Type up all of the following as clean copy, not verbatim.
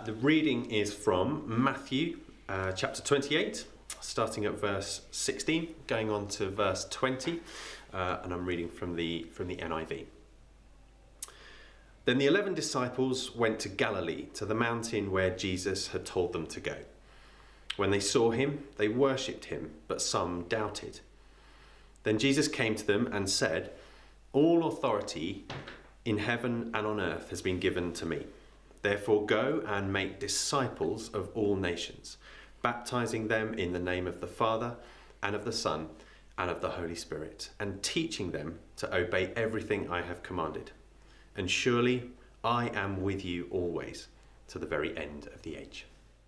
The reading is from Matthew chapter 28, starting at verse 16, going on to verse 20, and I'm reading from the NIV. Then the 11 disciples went to Galilee, to the mountain where Jesus had told them to go. When they saw him, they worshipped him, but some doubted. Then Jesus came to them and said, "All authority in heaven and on earth has been given to me. Therefore go and make disciples of all nations, baptizing them in the name of the Father and of the Son and of the Holy Spirit, and teaching them to obey everything I have commanded. And surely I am with you always, to the very end of the age."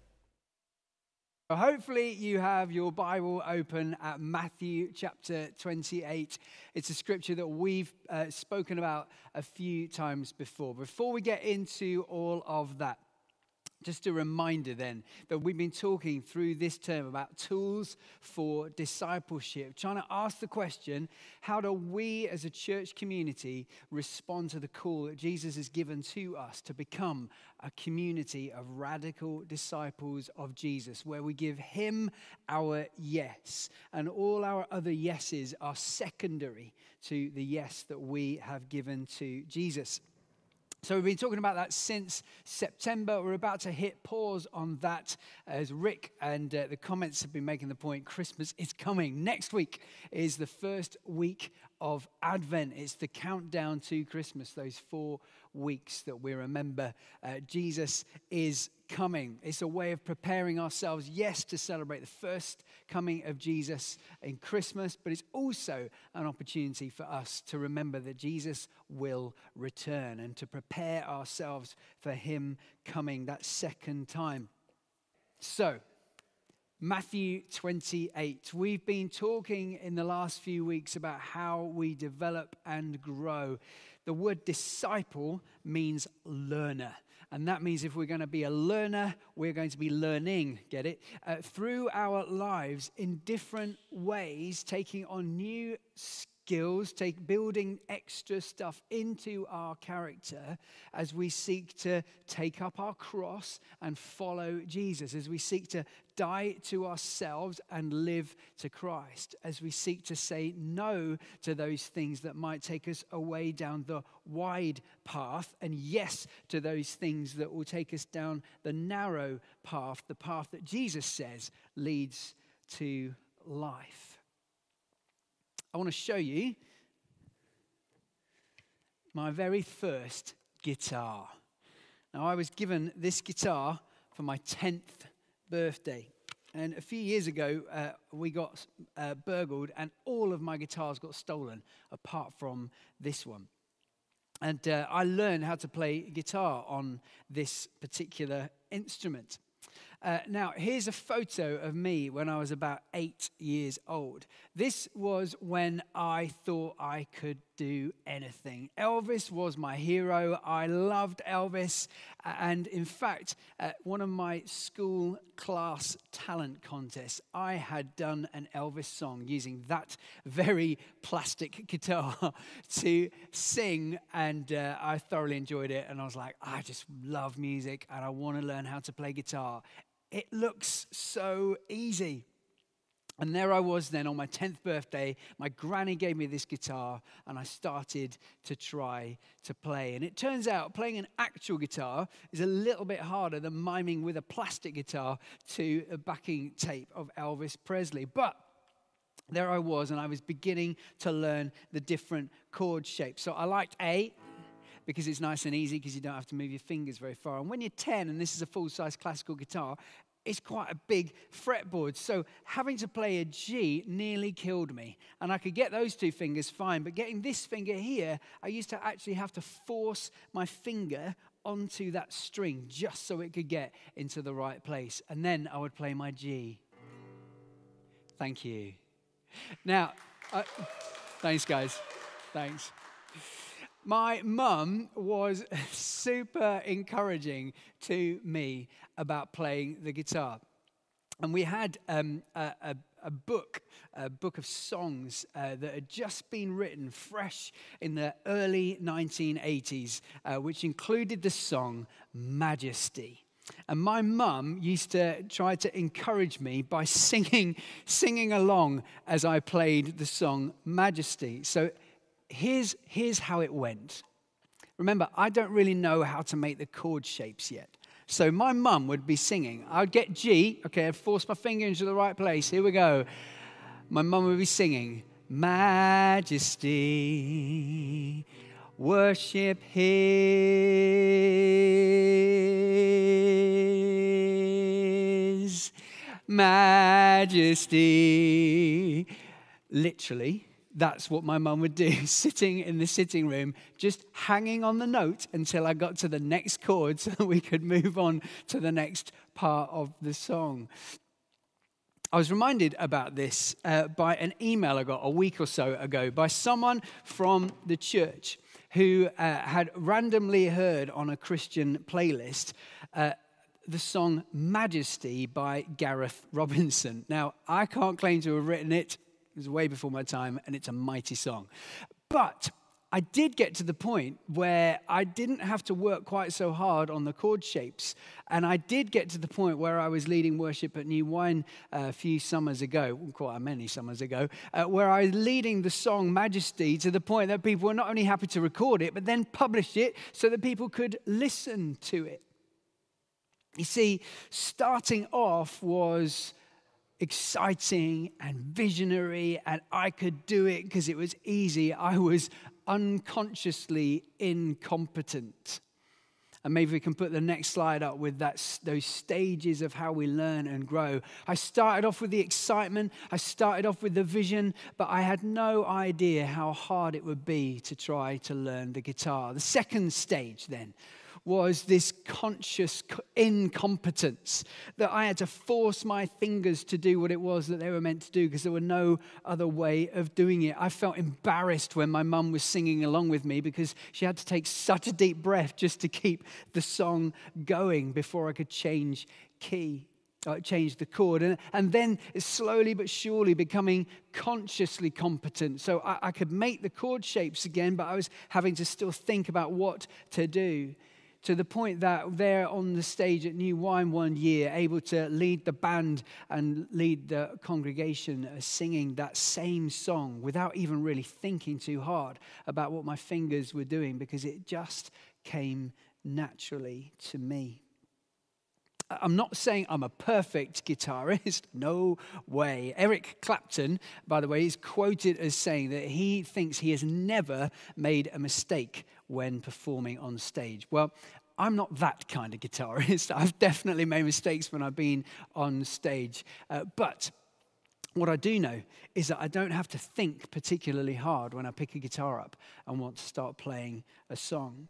Hopefully you have your Bible open at Matthew chapter 28. It's a scripture that we've spoken about a few times before. Before we get into all of that, just a reminder then that we've been talking through this term about tools for discipleship, trying to ask the question, how do we as a church community respond to the call that Jesus has given to us to become a community of radical disciples of Jesus, where we give him our yes, and all our other yeses are secondary to the yes that we have given to Jesus. So we've been talking about that since September. We're about to hit pause on that as Rick and the comments have been making the point, Christmas is coming. Next week is the first week of Advent. It's the countdown to Christmas, those 4 weeks that we remember Jesus is coming. It's a way of preparing ourselves, yes, to celebrate the first coming of Jesus in Christmas, but it's also an opportunity for us to remember that Jesus will return and to prepare ourselves for him coming that second time. So, Matthew 28. We've been talking in the last few weeks about how we develop and grow. The word disciple means learner. And that means if we're going to be a learner, we're going to be learning, get it? Through our lives in different ways, taking on new skills, building extra stuff into our character as we seek to take up our cross and follow Jesus, as we seek to die to ourselves and live to Christ, as we seek to say no to those things that might take us away down the wide path, and yes to those things that will take us down the narrow path, the path that Jesus says leads to life. I want to show you my very first guitar. Now, I was given this guitar for my 10th birthday. And a few years ago, we got burgled and all of my guitars got stolen, apart from this one. And I learned how to play guitar on this particular instrument. Now, here's a photo of me when I was about 8 years old. This was when I thought I could do anything. Elvis was my hero. I loved Elvis. And in fact, at one of my school class talent contests, I had done an Elvis song using that very plastic guitar to sing. And I thoroughly enjoyed it. And I was like, I just love music and I want to learn how to play guitar. It looks so easy. And there I was then on my 10th birthday. My granny gave me this guitar and I started to try to play. And it turns out playing an actual guitar is a little bit harder than miming with a plastic guitar to a backing tape of Elvis Presley. But there I was, and I was beginning to learn the different chord shapes. So I liked A, because it's nice and easy because you don't have to move your fingers very far. And when you're 10 and this is a full-size classical guitar, it's quite a big fretboard. So having to play a G nearly killed me. And I could get those 2 fingers fine, but getting this finger here, I used to actually have to force my finger onto that string just so it could get into the right place. And then I would play my G. Thank you. Now, thanks guys, thanks. My mum was super encouraging to me about playing the guitar. And we had a book of songs that had just been written fresh in the early 1980s, which included the song Majesty. And my mum used to try to encourage me by singing along as I played the song Majesty. So here's how it went. Remember, I don't really know how to make the chord shapes yet. So my mum would be singing. I'd get G. Okay, I'd force my finger into the right place. Here we go. My mum would be singing, Majesty, worship His Majesty. Literally, that's what my mum would do, sitting in the sitting room, just hanging on the note until I got to the next chord so that we could move on to the next part of the song. I was reminded about this by an email I got a week or so ago by someone from the church who had randomly heard on a Christian playlist the song Majesty by Gareth Robinson. Now, I can't claim to have written it. It was way before my time, and it's a mighty song. But I did get to the point where I didn't have to work quite so hard on the chord shapes. And I did get to the point where I was leading worship at New Wine a few summers ago, quite many summers ago, where I was leading the song Majesty to the point that people were not only happy to record it, but then publish it so that people could listen to it. You see, starting off was exciting and visionary, and I could do it because it was easy. I was unconsciously incompetent. And maybe we can put the next slide up with those stages of how we learn and grow. I started off with the excitement. I started off with the vision, but I had no idea how hard it would be to try to learn the guitar. The second stage then was this conscious incompetence that I had to force my fingers to do what it was that they were meant to do because there were no other way of doing it. I felt embarrassed when my mum was singing along with me because she had to take such a deep breath just to keep the song going before I could change key. Change the chord, and then slowly but surely becoming consciously competent. So I could make the chord shapes again, but I was having to still think about what to do. To the point that there on the stage at New Wine one year, able to lead the band and lead the congregation singing that same song without even really thinking too hard about what my fingers were doing because it just came naturally to me. I'm not saying I'm a perfect guitarist, no way. Eric Clapton, by the way, is quoted as saying that he thinks he has never made a mistake when performing on stage. Well, I'm not that kind of guitarist. I've definitely made mistakes when I've been on stage. But what I do know is that I don't have to think particularly hard when I pick a guitar up and want to start playing a song.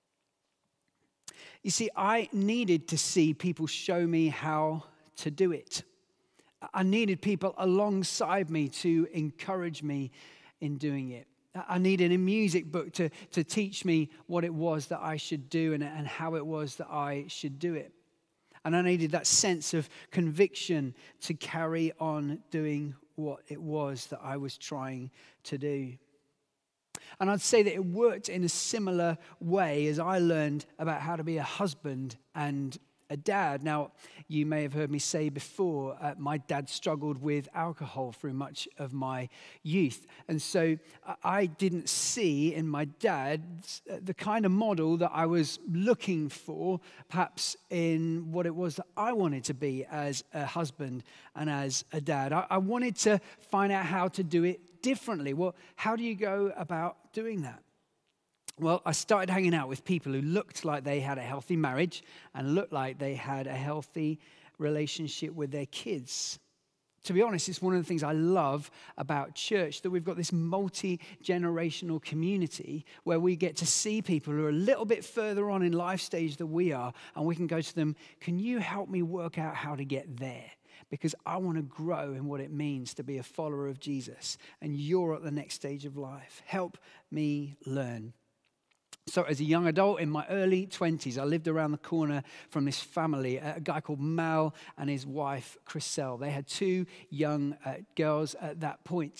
You see, I needed to see people show me how to do it. I needed people alongside me to encourage me in doing it. I needed a music book to teach me what it was that I should do and how it was that I should do it. And I needed that sense of conviction to carry on doing what it was that I was trying to do. And I'd say that it worked in a similar way as I learned about how to be a husband and a dad. Now, you may have heard me say before, my dad struggled with alcohol through much of my youth. And so I didn't see in my dad the kind of model that I was looking for, perhaps in what it was that I wanted to be as a husband and as a dad. I wanted to find out how to do it differently. Well, how do you go about doing that? Well, I started hanging out with people who looked like they had a healthy marriage and looked like they had a healthy relationship with their kids. To be honest, it's one of the things I love about church, that we've got this multi-generational community where we get to see people who are a little bit further on in life stage than we are, and we can go to them, can you help me work out how to get there? Because I want to grow in what it means to be a follower of Jesus, and you're at the next stage of life. Help me learn. So as a young adult in my early 20s, I lived around the corner from this family, a guy called Mal and his wife, Chriselle. They had two young girls at that point.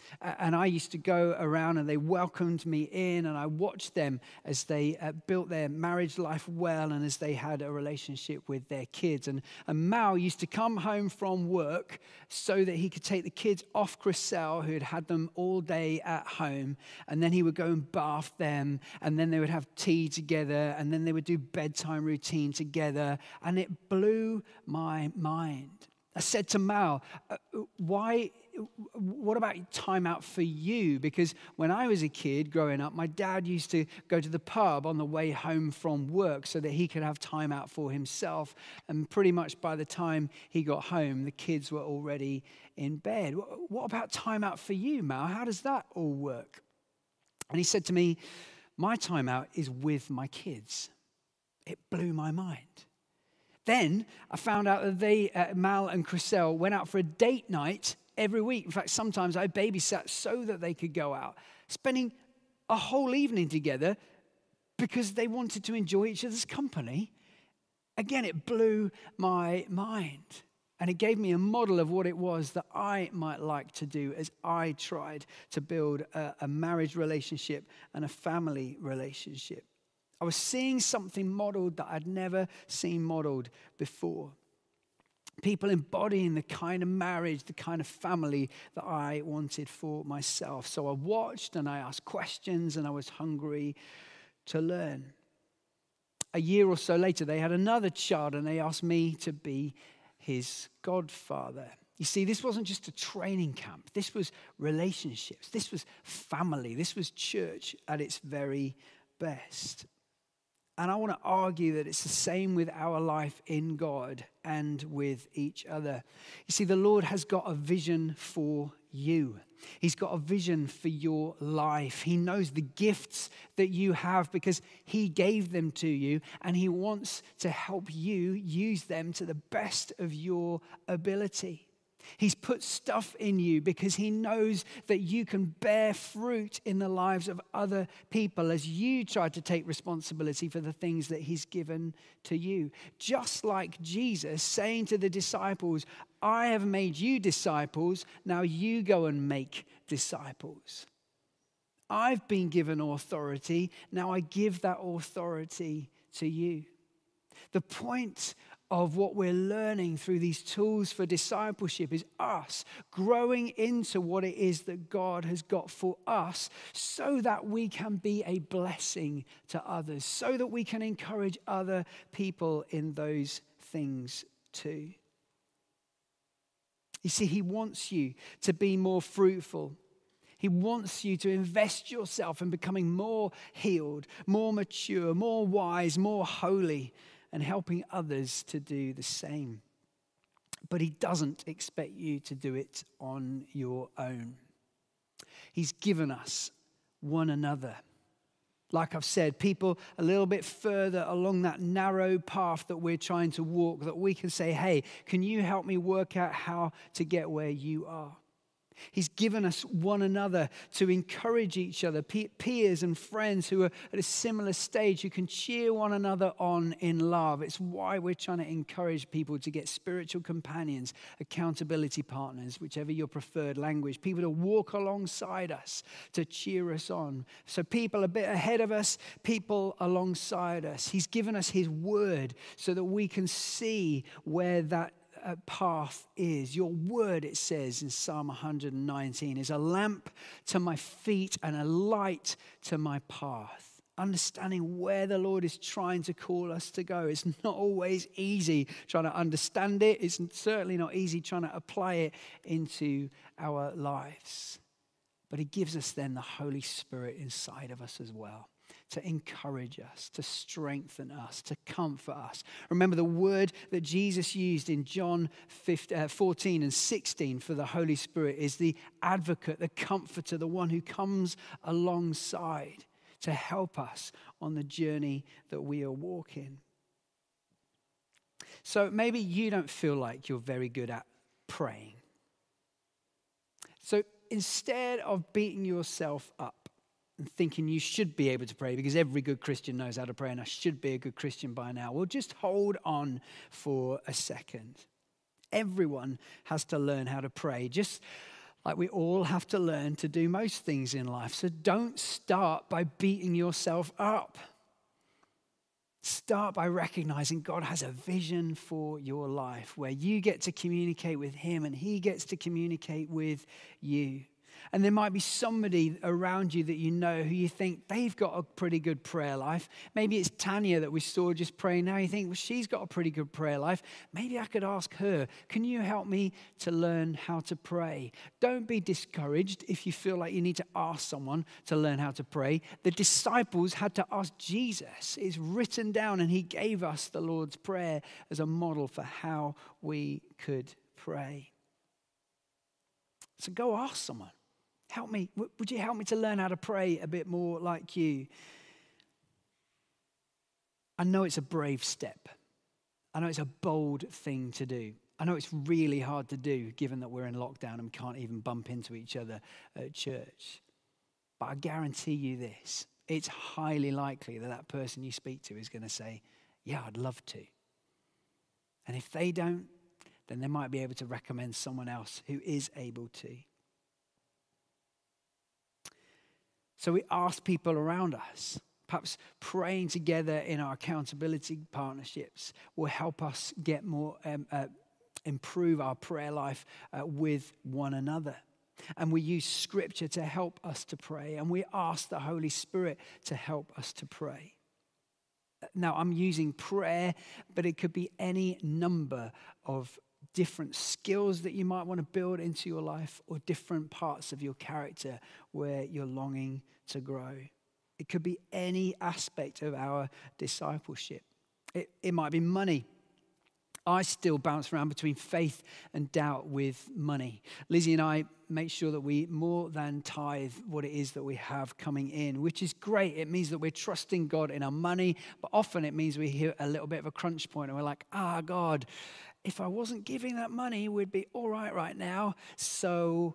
And I used to go around and they welcomed me in, and I watched them as they built their marriage life well and as they had a relationship with their kids. And Mal used to come home from work so that he could take the kids off Chriselle, who had had them all day at home, and then he would go and bath them, and then they would have tea together, and then they would do bedtime routine together, and it blew my mind. I said to Mal, what about time out for you? Because when I was a kid growing up, my dad used to go to the pub on the way home from work so that he could have time out for himself. And pretty much by the time he got home, the kids were already in bed. What about time out for you, Mal? How does that all work? And he said to me, my time out is with my kids. It blew my mind. Then I found out that Mal and Chriselle, went out for a date night every week. In fact, sometimes I babysat so that they could go out, spending a whole evening together because they wanted to enjoy each other's company. Again, it blew my mind. And it gave me a model of what it was that I might like to do as I tried to build a marriage relationship and a family relationship. I was seeing something modeled that I'd never seen modeled before. People embodying the kind of marriage, the kind of family that I wanted for myself. So I watched and I asked questions and I was hungry to learn. A year or so later, they had another child and they asked me to be his godfather. You see, this wasn't just a training camp. This was relationships. This was family. This was church at its very best. And I want to argue that it's the same with our life in God and with each other. You see, the Lord has got a vision for you. He's got a vision for your life. He knows the gifts that you have because he gave them to you, and he wants to help you use them to the best of your ability. He's put stuff in you because he knows that you can bear fruit in the lives of other people as you try to take responsibility for the things that he's given to you. Just like Jesus saying to the disciples, I have made you disciples, now you go and make disciples. I've been given authority, now I give that authority to you. The point of what we're learning through these tools for discipleship is us growing into what it is that God has got for us so that we can be a blessing to others, so that we can encourage other people in those things too. You see, he wants you to be more fruitful. He wants you to invest yourself in becoming more healed, more mature, more wise, more holy, and helping others to do the same. But he doesn't expect you to do it on your own. He's given us one another. Like I've said, people a little bit further along that narrow path that we're trying to walk, that we can say, hey, can you help me work out how to get where you are? He's given us one another to encourage each other, peers and friends who are at a similar stage who can cheer one another on in love. It's why we're trying to encourage people to get spiritual companions, accountability partners, whichever your preferred language, people to walk alongside us, to cheer us on. So people a bit ahead of us, people alongside us. He's given us his word so that we can see where that path is. Your word, it says in Psalm 119, is a lamp to my feet and a light to my path. Understanding where the Lord is trying to call us to go. It's not always easy trying to understand it. It's certainly not easy trying to apply it into our lives. But he gives us then the Holy Spirit inside of us as well, to encourage us, to strengthen us, to comfort us. Remember the word that Jesus used in John 14 and 16 for the Holy Spirit is the advocate, the comforter, the one who comes alongside to help us on the journey that we are walking. So maybe you don't feel like you're very good at praying. So instead of beating yourself up and thinking you should be able to pray because every good Christian knows how to pray and I should be a good Christian by now, well, just hold on for a second. Everyone has to learn how to pray. Just Like we all have to learn to do most things in life. So don't start by beating yourself up. Start by recognizing God has a vision for your life where you get to communicate with him and he gets to communicate with you. And there might be somebody around you that you know who you think they've got a pretty good prayer life. Maybe it's Tanya that we saw just praying now. You think, well, she's got a pretty good prayer life. Maybe I could ask her, can you help me to learn how to pray? Don't be discouraged if you feel like you need to ask someone to learn how to pray. The disciples had to ask Jesus. It's written down, and he gave us the Lord's Prayer as a model for how we could pray. So go ask someone. Help me. Would you help me to learn how to pray a bit more like you? I know it's a brave step. I know it's a bold thing to do. I know it's really hard to do given that we're in lockdown and we can't even bump into each other at church. But I guarantee you this. It's highly likely that that person you speak to is going to say, yeah, I'd love to. And if they don't, then they might be able to recommend someone else who is able to. So we ask people around us, perhaps praying together in our accountability partnerships will help us get more, improve our prayer life with one another. And we use scripture to help us to pray. And we ask the Holy Spirit to help us to pray. Now, I'm using prayer, but it could be any number of different skills that you might want to build into your life or different parts of your character where you're longing to grow. It could be any aspect of our discipleship. It might be money. I still bounce around between faith and doubt with money. Lizzie and I make sure that we more than tithe what it is that we have coming in, which is great. It means that we're trusting God in our money, but often it means we hit a little bit of a crunch point and we're like, God, if I wasn't giving that money, we'd be all right now. So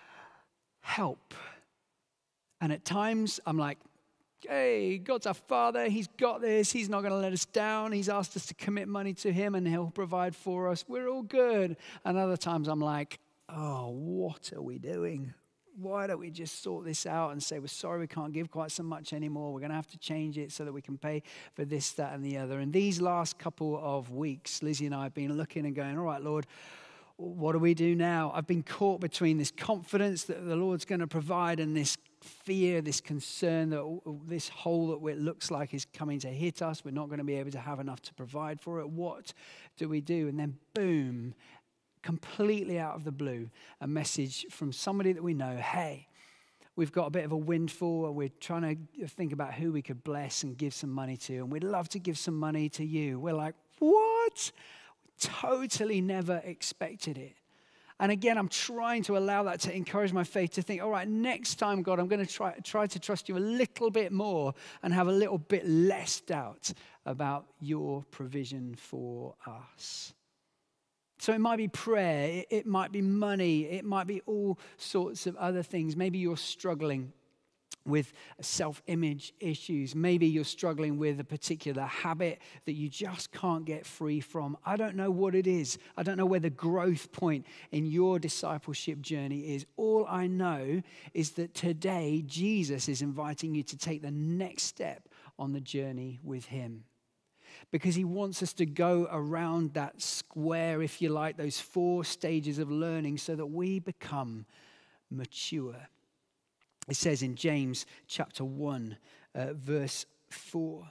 help. And at times I'm like, hey, God's our Father. He's got this. He's not going to let us down. He's asked us to commit money to him and he'll provide for us. We're all good. And other times I'm like, oh, what are we doing? Why don't we just sort this out and say, we're sorry we can't give quite so much anymore. We're going to have to change it so that we can pay for this, that, and the other. And these last couple of weeks, Lizzie and I have been looking and going, all right, Lord, what do we do now? I've been caught between this confidence that the Lord's going to provide and this fear, this concern that this hole that it looks like is coming to hit us. We're not going to be able to have enough to provide for it. What do we do? And then boom, completely out of the blue, a message from somebody that we know. Hey, we've got a bit of a windfall. We're trying to think about who we could bless and give some money to. And we'd love to give some money to you. We're like, what? Totally never expected it. And again, I'm trying to allow that to encourage my faith to think, all right, next time, God, I'm going to try to trust you a little bit more and have a little bit less doubt about your provision for us. So it might be prayer, it might be money, it might be all sorts of other things. Maybe you're struggling with self-image issues. Maybe you're struggling with a particular habit that you just can't get free from. I don't know what it is. I don't know where the growth point in your discipleship journey is. All I know is that today Jesus is inviting you to take the next step on the journey with him. Because he wants us to go around that square, if you like, those 4 stages of learning so that we become mature. It says in James chapter 1, verse 4,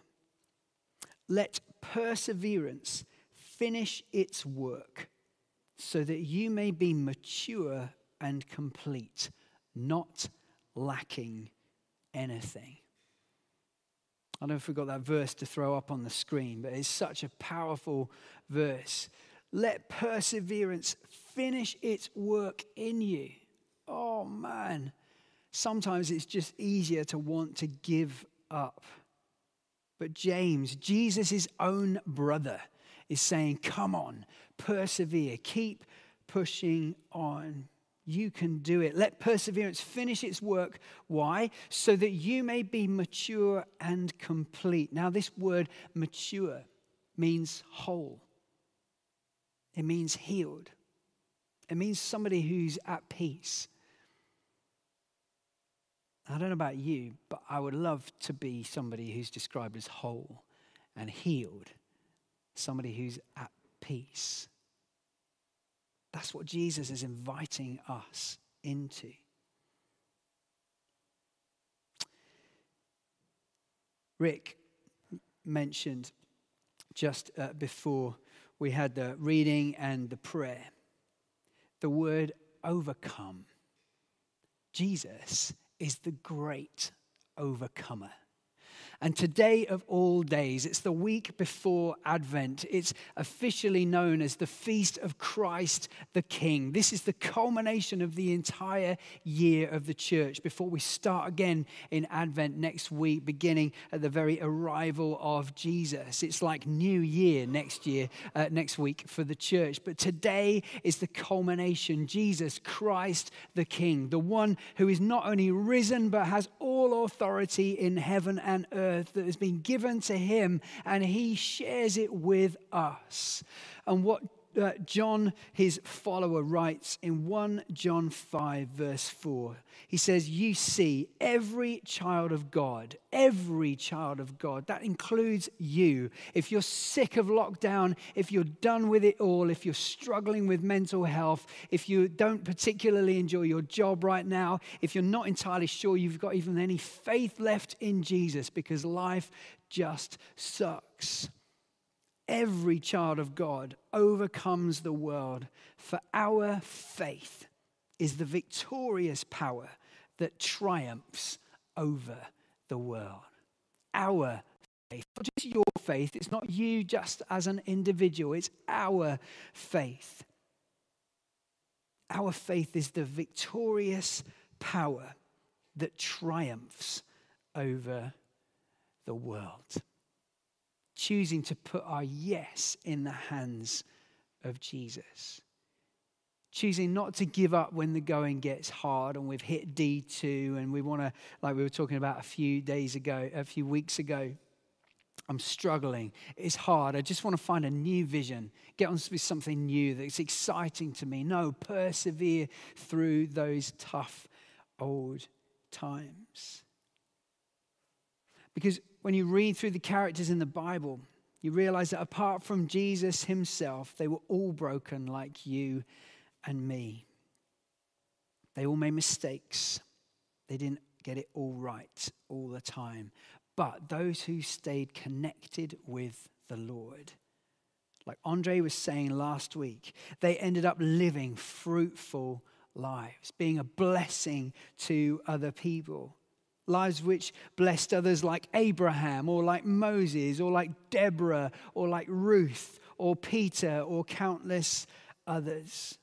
let perseverance finish its work so that you may be mature and complete, not lacking anything. I don't know if we've got that verse to throw up on the screen, but it's such a powerful verse. Let perseverance finish its work in you. Oh, man. Sometimes it's just easier to want to give up. But James, Jesus' own brother, is saying, come on, persevere, keep pushing on. You can do it. Let perseverance finish its work. Why? So that you may be mature and complete. Now, this word mature means whole. It means healed. It means somebody who's at peace. I don't know about you, but I would love to be somebody who's described as whole and healed, somebody who's at peace. That's what Jesus is inviting us into. Rick mentioned just before we had the reading and the prayer, the word overcome. Jesus is the great overcomer. And today of all days, it's the week before Advent. It's officially known as the Feast of Christ the King. This is the culmination of the entire year of the church before we start again in Advent next week, beginning at the very arrival of Jesus. It's like New Year next week for the church. But today is the culmination. Jesus Christ the King, the one who is not only risen, but has all authority in heaven and earth that has been given to him, and he shares it with us. And what John, his follower, writes in 1 John 5, verse 4, he says, you see, every child of God, that includes you. If you're sick of lockdown, if you're done with it all, if you're struggling with mental health, if you don't particularly enjoy your job right now, if you're not entirely sure you've got even any faith left in Jesus because life just sucks. Every child of God overcomes the world, for our faith is the victorious power that triumphs over the world. Our faith, not just your faith, it's not you just as an individual, it's our faith. Our faith is the victorious power that triumphs over the world. Choosing to put our yes in the hands of Jesus. Choosing not to give up when the going gets hard and we've hit D2 and we want to, like we were talking about a few weeks ago, I'm struggling. It's hard. I just want to find a new vision. Get on with something new that's exciting to me. No, persevere through those tough old times. Because when you read through the characters in the Bible, you realize that apart from Jesus himself, they were all broken like you and me. They all made mistakes. They didn't get it all right all the time. But those who stayed connected with the Lord, like Andre was saying last week, they ended up living fruitful lives, being a blessing to other people. Lives which blessed others like Abraham or like Moses or like Deborah or like Ruth or Peter or countless others.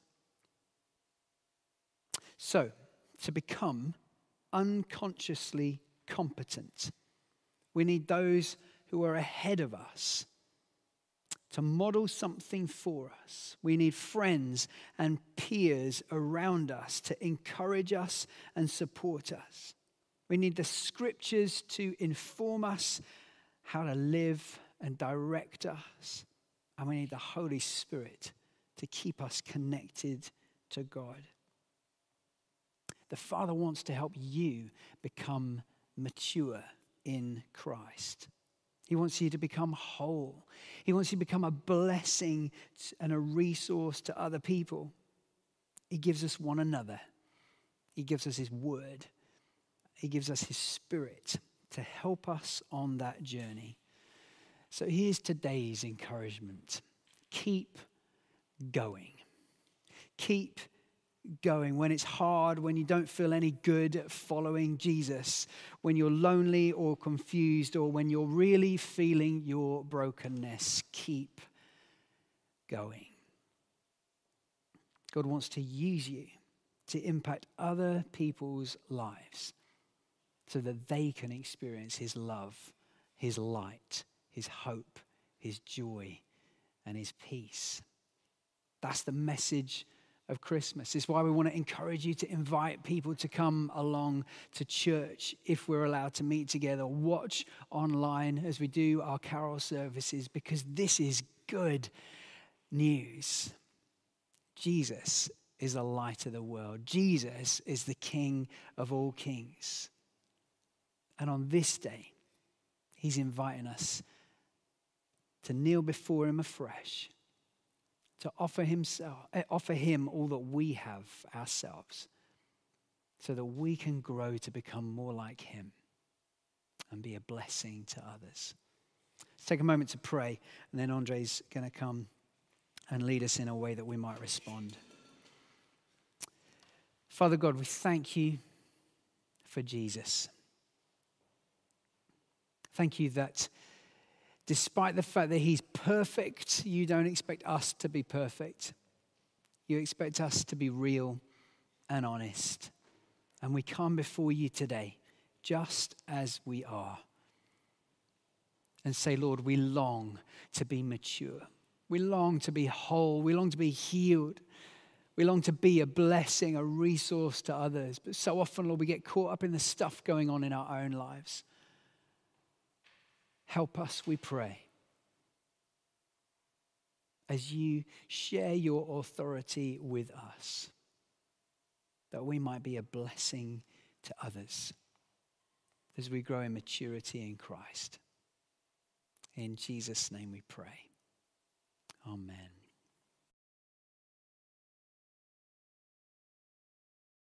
So, to become unconsciously competent, we need those who are ahead of us to model something for us. We need friends and peers around us to encourage us and support us. We need the scriptures to inform us how to live and direct us. And we need the Holy Spirit to keep us connected to God. The Father wants to help you become mature in Christ. He wants you to become whole. He wants you to become a blessing and a resource to other people. He gives us one another. He gives us his word. He gives us his Spirit to help us on that journey. So here's today's encouragement. Keep going. Keep going when it's hard, when you don't feel any good at following Jesus, when you're lonely or confused, or when you're really feeling your brokenness. Keep going. God wants to use you to impact other people's lives, so that they can experience his love, his light, his hope, his joy, and his peace. That's the message of Christmas. It's why we want to encourage you to invite people to come along to church if we're allowed to meet together. Watch online as we do our carol services, because this is good news. Jesus is the light of the world. Jesus is the King of all kings. And on this day, he's inviting us to kneel before him afresh, to offer him all that we have ourselves, so that we can grow to become more like him and be a blessing to others. Let's take a moment to pray, and then Andre's going to come and lead us in a way that we might respond. Father God, we thank you for Jesus. Thank you that despite the fact that he's perfect, you don't expect us to be perfect. You expect us to be real and honest. And we come before you today just as we are and say, Lord, we long to be mature. We long to be whole. We long to be healed. We long to be a blessing, a resource to others. But so often, Lord, we get caught up in the stuff going on in our own lives. Help us, we pray, as you share your authority with us, that we might be a blessing to others as we grow in maturity in Christ. In Jesus' name we pray.